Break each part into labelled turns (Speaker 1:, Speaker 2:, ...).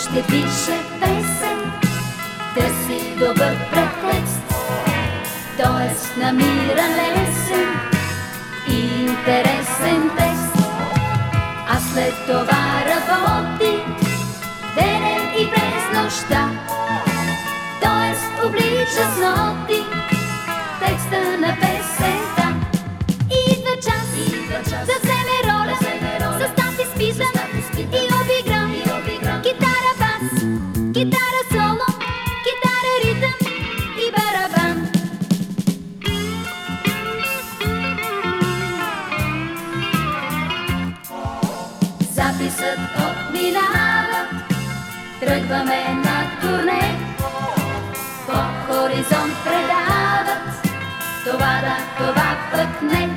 Speaker 1: ще пише песен, търси добър претекст, т.е. намира лесен и интересен текст, а след това работи денем и през нощта, т.е. облича с ноти текста на песента. Идва час да вземе роля, състав изписан и обигран, китара бас, китара соло, китара ритъм и барабан. Записът отминава, тръгваме на турне, по хоризонт предават това да, това пък не.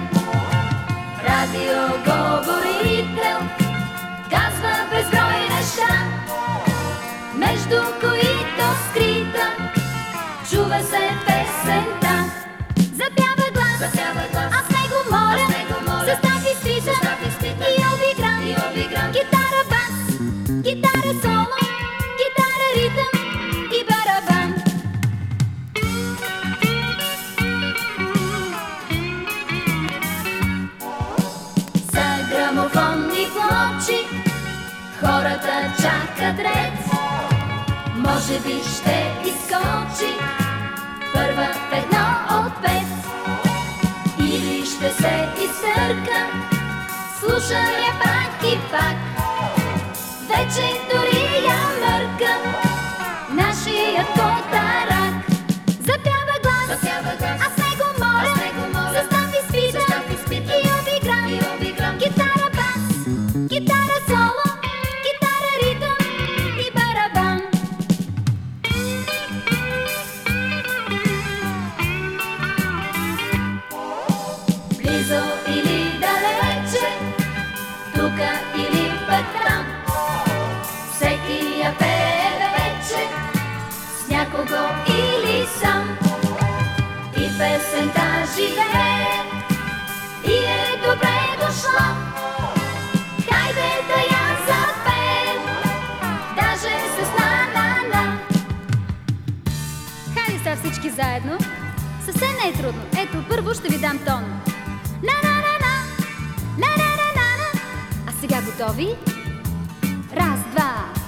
Speaker 1: Радиоговорител казва безброй неща, между които скрита чува се песента. Запява глас, аз него моля, състав изписан и обигран, китара бас, китара соло, китара ритъм и барабан. За грамофонни плочи хората чакат ред, може би ще изскочи първа в едно от пет, или ще се изтърка, слуша я пак и пак, вече дори я мърка нашият котарак. Запява глас, аз него моля, състав изпитан и обигран, китара бас, китара соло, китара ритъм и барабан. Близо или далече, тука или пък там, всеки я пее вече с някого или сам, и песента живее и е добре дошла. Хайде да я запеем, даже с на-на-на. Хайде сега всички заедно, съвсем не е трудно. Ето, първо ще ви дам тон. На-на-на-на, на-на-на-на. А сега готови? Раз, два.